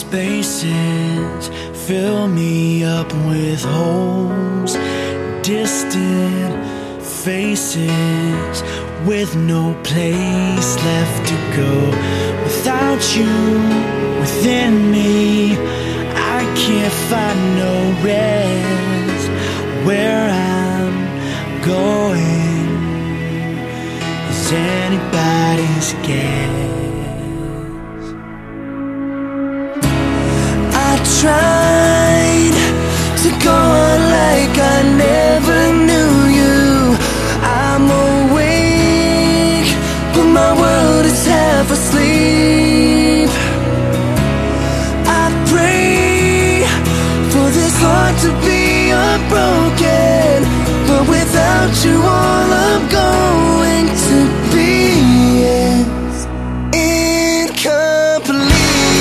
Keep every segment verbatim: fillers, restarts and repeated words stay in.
spaces fill me up with holes, distant faces with no place left to go. Without you within me, I can't find no rest. Where I'm going is anybody's guess. I tried to go on like I never knew you. I'm awake, but my world is half asleep. I pray for this heart to be unbroken, but without you all I'm going to be is incomplete.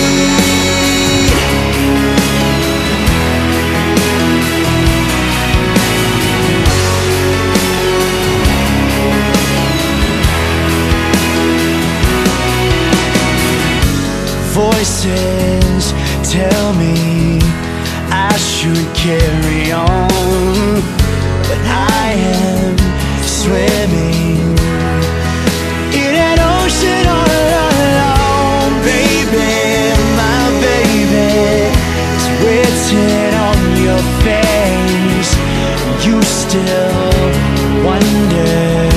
Voices tell me I should carry on, but I am swimming in an ocean all alone. Baby, my baby, it's written on your face. You still wonder